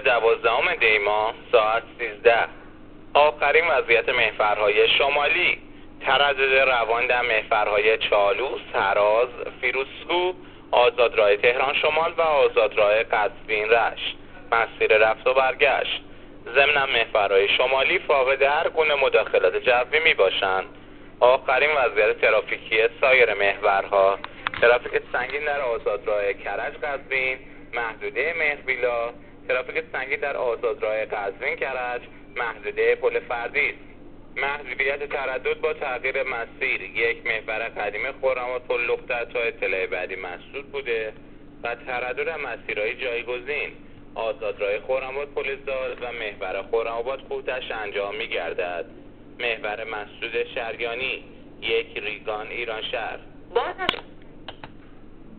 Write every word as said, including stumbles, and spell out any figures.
دوازدهم دی ماه ساعت سیزده. آخرین وضعیت محورهای شمالی: تردد روان در محورهای چالوس، هراز، فیروزکوه، آزادراه تهران شمال و آزادراه قزوین رشت. مسیر رفت و برگشت: ضمن محورهای شمالی فاقد هر گونه مداخلات جوی می باشند. آخرین وضعیت ترافیکی سایر محورها: ترافیک سنگین در آزادراه کرج قزوین، محدوده مهربیلا، ترافیک سنگین در آزادراه قزوین کرج، محدوده پل فردیس. محدودیت تردد با تغییر مسیر: یک، محور قدیم خرم‌آباد پل لخته تا اطلاع بعدی مسدود بوده و تردد مسیرهای جایگزین: آزادراه خرم‌آباد پل زال و محور خرم‌آباد کوتش انجام می‌گردد. محور مسدود شریانی: یک، ریگان ایران شهر.